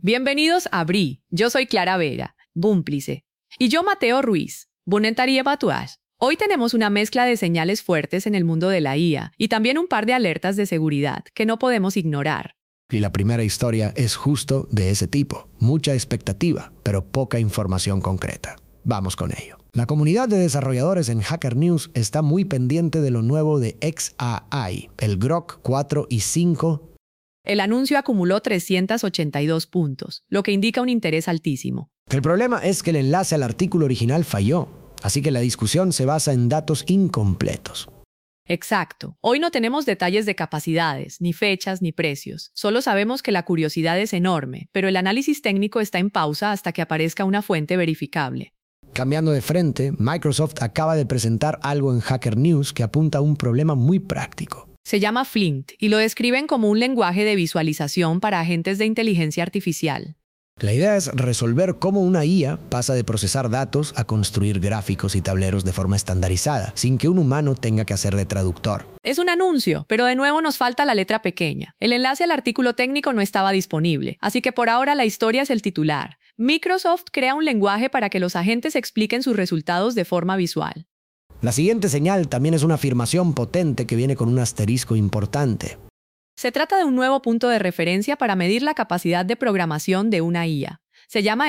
Bienvenidos a BRI. Yo soy Clara Vega, cómplice. Y yo Mateo Ruiz, Bunentaría Batuage. Hoy tenemos una mezcla de señales fuertes en el mundo de la IA y también un par de alertas de seguridad que no podemos ignorar. Y la primera historia es justo de ese tipo. Mucha expectativa, pero poca información concreta. Vamos con ello. La comunidad de desarrolladores en Hacker News está muy pendiente de lo nuevo de xAI, el Grok 4 y 5. El anuncio acumuló 382 puntos, lo que indica un interés altísimo. El problema es que el enlace al artículo original falló, así que la discusión se basa en datos incompletos. Exacto. Hoy no tenemos detalles de capacidades, ni fechas, ni precios. Solo sabemos que la curiosidad es enorme, pero el análisis técnico está en pausa hasta que aparezca una fuente verificable. Cambiando de frente, Microsoft acaba de presentar algo en Hacker News que apunta a un problema muy práctico. Se llama Flint y lo describen como un lenguaje de visualización para agentes de inteligencia artificial. La idea es resolver cómo una IA pasa de procesar datos a construir gráficos y tableros de forma estandarizada, sin que un humano tenga que hacer de traductor. Es un anuncio, pero de nuevo nos falta la letra pequeña. El enlace al artículo técnico no estaba disponible, así que por ahora la historia es el titular. Microsoft crea un lenguaje para que los agentes expliquen sus resultados de forma visual. La siguiente señal también es una afirmación potente que viene con un asterisco importante. Se trata de un nuevo punto de referencia para medir la capacidad de programación de una IA. Se llama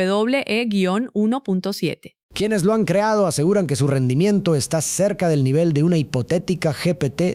SWE-1.7. Quienes lo han creado aseguran que su rendimiento está cerca del nivel de una hipotética GPT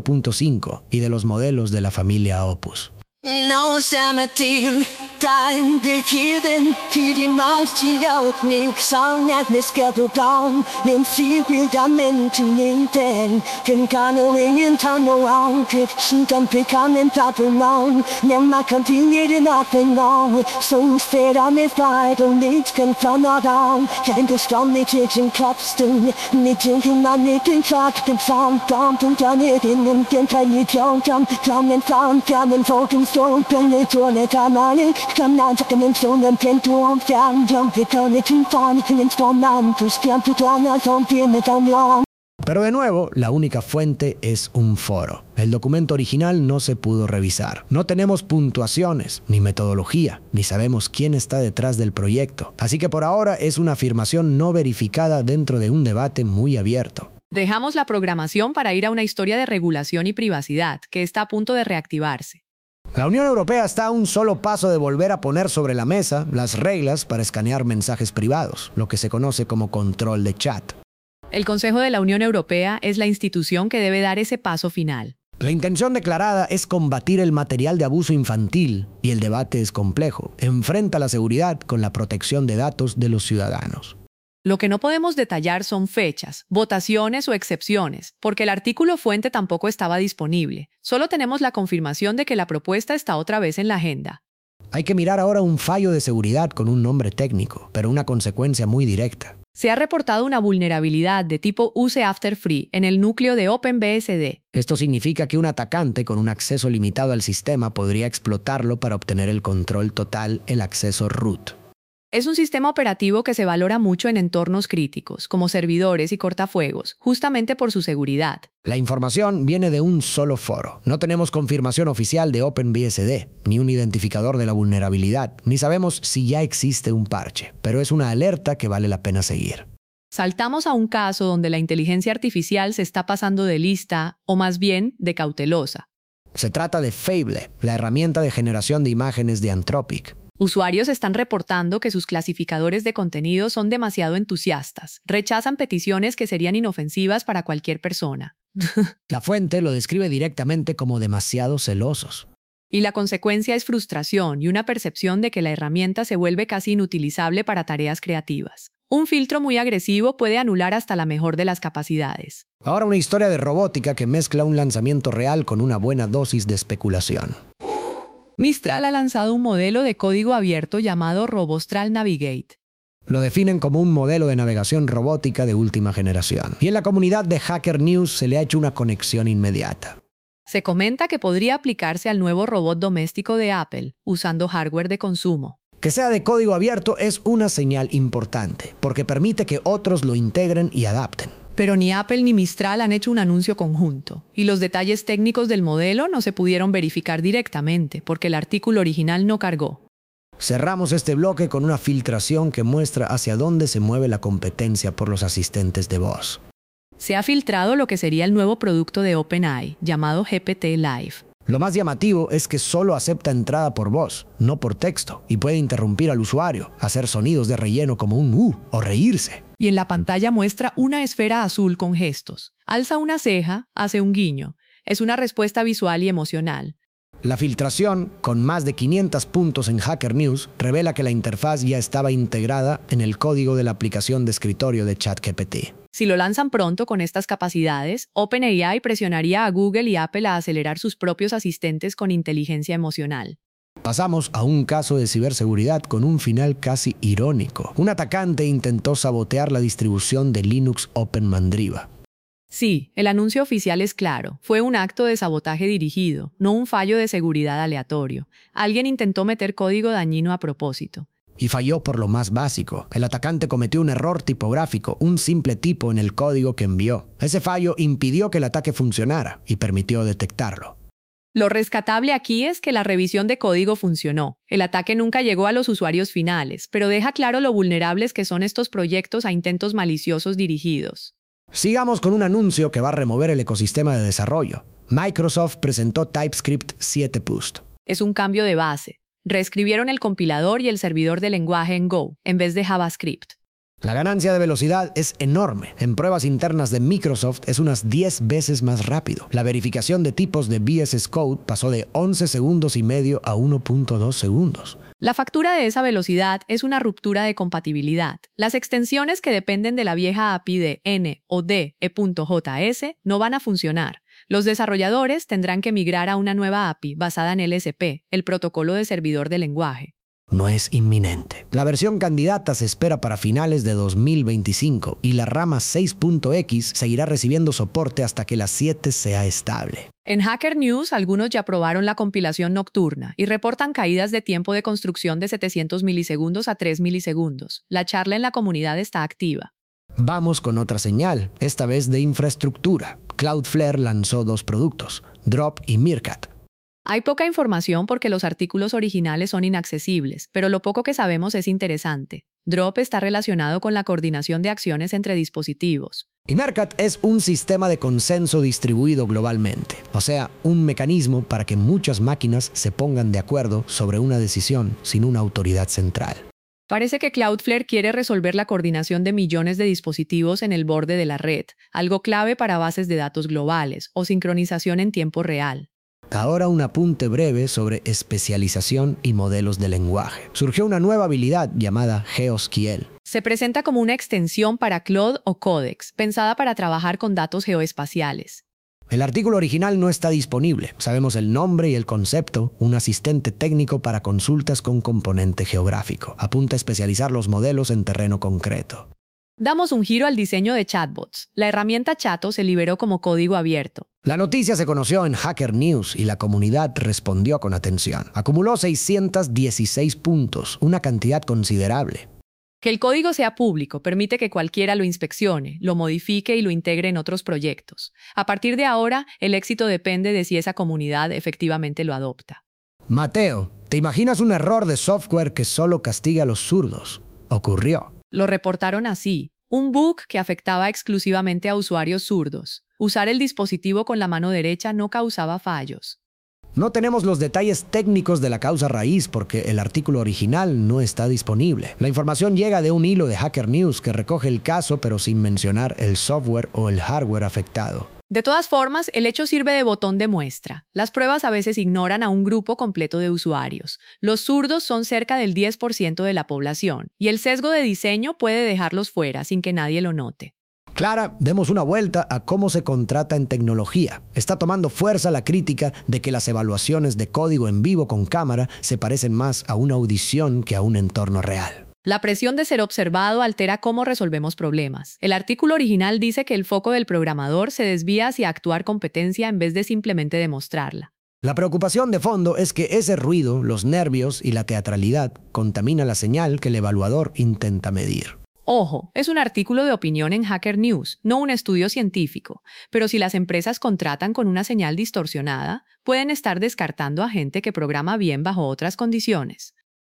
5.5 y de los modelos de la familia Opus. No cemetery, time the hidden, feeding miles to your nick, song at the schedule down, then secret dimension in ten, can canoeing and turn around, kitchen don't pick on and top around, then my continued nothing wrong, so instead I'm a fight, only can turn it on, can't strong the kitchen capstone, knitting in my knitting track, the sound, don't done it in them, can tell you jump, and found, and talking. Don't bring it to the time on it. Come down to the stone and pin to on down. Jump it on it in fun. And it's for man to stamp it on. I don't feel it on long. Pero de nuevo, la única fuente es un foro. El documento original no se pudo revisar. No tenemos puntuaciones, ni metodología, ni sabemos quién está detrás del proyecto. Así que por ahora es una afirmación no verificada dentro de un debate muy abierto. Dejamos la programación para ir a una historia de regulación y privacidad que está a punto de reactivarse. La Unión Europea está a un solo paso de volver a poner sobre la mesa las reglas para escanear mensajes privados, lo que se conoce como control de chat. El Consejo de la Unión Europea es la institución que debe dar ese paso final. La intención declarada es combatir el material de abuso infantil, y el debate es complejo. Enfrenta la seguridad con la protección de datos de los ciudadanos. Lo que no podemos detallar son fechas, votaciones o excepciones, porque el artículo fuente tampoco estaba disponible. Solo tenemos la confirmación de que la propuesta está otra vez en la agenda. Hay que mirar ahora un fallo de seguridad con un nombre técnico, pero una consecuencia muy directa. Se ha reportado una vulnerabilidad de tipo use after free en el núcleo de OpenBSD. Esto significa que un atacante con un acceso limitado al sistema podría explotarlo para obtener el control total, el acceso root. Es un sistema operativo que se valora mucho en entornos críticos, como servidores y cortafuegos, justamente por su seguridad. La información viene de un solo foro. No tenemos confirmación oficial de OpenBSD, ni un identificador de la vulnerabilidad, ni sabemos si ya existe un parche, pero es una alerta que vale la pena seguir. Saltamos a un caso donde la inteligencia artificial se está pasando de lista, o más bien de cautelosa. Se trata de Fable, la herramienta de generación de imágenes de Anthropic. Usuarios están reportando que sus clasificadores de contenido son demasiado entusiastas. Rechazan peticiones que serían inofensivas para cualquier persona. La fuente lo describe directamente como demasiado celosos. Y la consecuencia es frustración y una percepción de que la herramienta se vuelve casi inutilizable para tareas creativas. Un filtro muy agresivo puede anular hasta la mejor de las capacidades. Ahora una historia de robótica que mezcla un lanzamiento real con una buena dosis de especulación. Mistral ha lanzado un modelo de código abierto llamado Robostral Navigate. Lo definen como un modelo de navegación robótica de última generación. Y en la comunidad de Hacker News se le ha hecho una conexión inmediata. Se comenta que podría aplicarse al nuevo robot doméstico de Apple, usando hardware de consumo. Que sea de código abierto es una señal importante, porque permite que otros lo integren y adapten. Pero ni Apple ni Mistral han hecho un anuncio conjunto, y los detalles técnicos del modelo no se pudieron verificar directamente porque el artículo original no cargó. Cerramos este bloque con una filtración que muestra hacia dónde se mueve la competencia por los asistentes de voz. Se ha filtrado lo que sería el nuevo producto de OpenAI, llamado GPT-Live. Lo más llamativo es que solo acepta entrada por voz, no por texto, y puede interrumpir al usuario, hacer sonidos de relleno como un o reírse. Y en la pantalla muestra una esfera azul con gestos. Alza una ceja, hace un guiño. Es una respuesta visual y emocional. La filtración, con más de 500 puntos en Hacker News, revela que la interfaz ya estaba integrada en el código de la aplicación de escritorio de ChatGPT. Si lo lanzan pronto con estas capacidades, OpenAI presionaría a Google y Apple a acelerar sus propios asistentes con inteligencia emocional. Pasamos a un caso de ciberseguridad con un final casi irónico. Un atacante intentó sabotear la distribución de Linux OpenMandriva. Sí, el anuncio oficial es claro. Fue un acto de sabotaje dirigido, no un fallo de seguridad aleatorio. Alguien intentó meter código dañino a propósito. Y falló por lo más básico. El atacante cometió un error tipográfico, un simple tipo en el código que envió. Ese fallo impidió que el ataque funcionara y permitió detectarlo. Lo rescatable aquí es que la revisión de código funcionó. El ataque nunca llegó a los usuarios finales, pero deja claro lo vulnerables que son estos proyectos a intentos maliciosos dirigidos. Sigamos con un anuncio que va a remover el ecosistema de desarrollo. Microsoft presentó TypeScript 7 Boost. Es un cambio de base. Reescribieron el compilador y el servidor de lenguaje en Go, en vez de JavaScript. La ganancia de velocidad es enorme. En pruebas internas de Microsoft es unas 10 veces más rápido. La verificación de tipos de VS Code pasó de 11 segundos y medio a 1.2 segundos. La factura de esa velocidad es una ruptura de compatibilidad. Las extensiones que dependen de la vieja API de N o D E.js no van a funcionar. Los desarrolladores tendrán que migrar a una nueva API basada en LSP, el protocolo de servidor de lenguaje. No es inminente. La versión candidata se espera para finales de 2025 y la rama 6.x seguirá recibiendo soporte hasta que la 7 sea estable. En Hacker News, algunos ya probaron la compilación nocturna y reportan caídas de tiempo de construcción de 700 milisegundos a 3 milisegundos. La charla en la comunidad está activa. Vamos con otra señal, esta vez de infraestructura. Cloudflare lanzó 2 productos, Drop y Meerkat. Hay poca información porque los artículos originales son inaccesibles, pero lo poco que sabemos es interesante. Drop está relacionado con la coordinación de acciones entre dispositivos. Y Meerkat es un sistema de consenso distribuido globalmente, o sea, un mecanismo para que muchas máquinas se pongan de acuerdo sobre una decisión sin una autoridad central. Parece que Cloudflare quiere resolver la coordinación de millones de dispositivos en el borde de la red, algo clave para bases de datos globales o sincronización en tiempo real. Ahora un apunte breve sobre especialización y modelos de lenguaje. Surgió una nueva habilidad llamada GeoSQL. Se presenta como una extensión para Claude o Codex, pensada para trabajar con datos geoespaciales. El artículo original no está disponible. Sabemos el nombre y el concepto, un asistente técnico para consultas con componente geográfico. Apunta a especializar los modelos en terreno concreto. Damos un giro al diseño de chatbots. La herramienta Chato se liberó como código abierto. La noticia se conoció en Hacker News y la comunidad respondió con atención. Acumuló 616 puntos, una cantidad considerable. Que el código sea público permite que cualquiera lo inspeccione, lo modifique y lo integre en otros proyectos. A partir de ahora, el éxito depende de si esa comunidad efectivamente lo adopta. Mateo, ¿te imaginas un error de software que solo castiga a los zurdos? Ocurrió. Lo reportaron así. Un bug que afectaba exclusivamente a usuarios zurdos. Usar el dispositivo con la mano derecha no causaba fallos. No tenemos los detalles técnicos de la causa raíz porque el artículo original no está disponible. La información llega de un hilo de Hacker News que recoge el caso pero sin mencionar el software o el hardware afectado. De todas formas, el hecho sirve de botón de muestra. Las pruebas a veces ignoran a un grupo completo de usuarios. Los zurdos son cerca del 10% de la población, y el sesgo de diseño puede dejarlos fuera sin que nadie lo note. Clara, demos una vuelta a cómo se contrata en tecnología. Está tomando fuerza la crítica de que las evaluaciones de código en vivo con cámara se parecen más a una audición que a un entorno real. La presión de ser observado altera cómo resolvemos problemas. El artículo original dice que el foco del programador se desvía hacia actuar competencia en vez de simplemente demostrarla. La preocupación de fondo es que ese ruido, los nervios y la teatralidad contamina la señal que el evaluador intenta medir. Ojo, es un artículo de opinión en Hacker News, no un estudio científico. Pero si las empresas contratan con una señal distorsionada, pueden estar descartando a gente que programa bien bajo otras condiciones.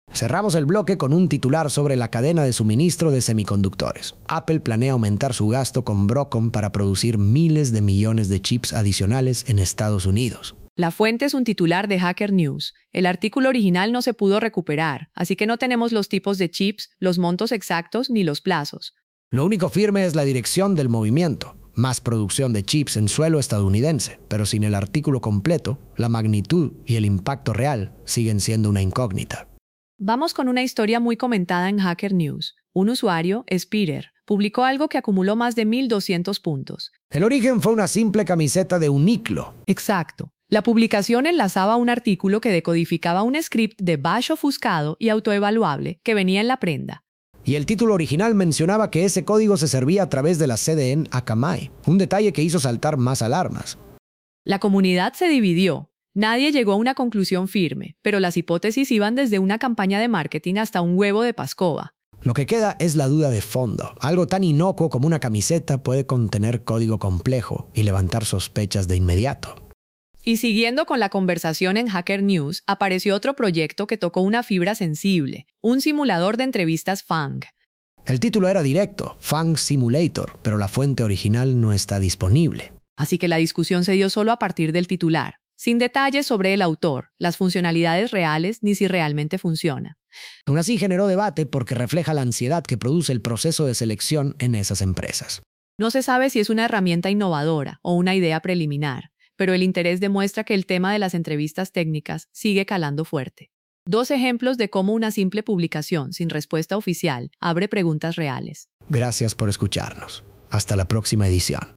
Cerramos el bloque con un titular sobre la cadena de suministro de semiconductores. Apple planea aumentar su gasto con Broadcom para producir miles de millones de chips adicionales en Estados Unidos. La fuente es un titular de Hacker News. El artículo original no se pudo recuperar, así que no tenemos los tipos de chips, los montos exactos ni los plazos. Lo único firme es la dirección del movimiento. Más producción de chips en suelo estadounidense, pero sin el artículo completo, la magnitud y el impacto real siguen siendo una incógnita. Vamos con una historia muy comentada en Hacker News. Un usuario, Spider, publicó algo que acumuló más de 1,200 puntos. El origen fue una simple camiseta de Uniqlo. Exacto. La publicación enlazaba un artículo que decodificaba un script de bash ofuscado y autoevaluable que venía en la prenda. Y el título original mencionaba que ese código se servía a través de la CDN Akamai, un detalle que hizo saltar más alarmas. La comunidad se dividió. Nadie llegó a una conclusión firme, pero las hipótesis iban desde una campaña de marketing hasta un huevo de Pascova. Lo que queda es la duda de fondo. Algo tan inocuo como una camiseta puede contener código complejo y levantar sospechas de inmediato. Y siguiendo con la conversación en Hacker News, apareció otro proyecto que tocó una fibra sensible, un simulador de entrevistas FANG. El título era directo, FANG Simulator, pero la fuente original no está disponible. Así que la discusión se dio solo a partir del titular, sin detalles sobre el autor, las funcionalidades reales ni si realmente funciona. Aún así generó debate porque refleja la ansiedad que produce el proceso de selección en esas empresas. No se sabe si es una herramienta innovadora o una idea preliminar, pero el interés demuestra que el tema de las entrevistas técnicas sigue calando fuerte. 2 ejemplos de cómo una simple publicación sin respuesta oficial abre preguntas reales. Gracias por escucharnos. Hasta la próxima edición.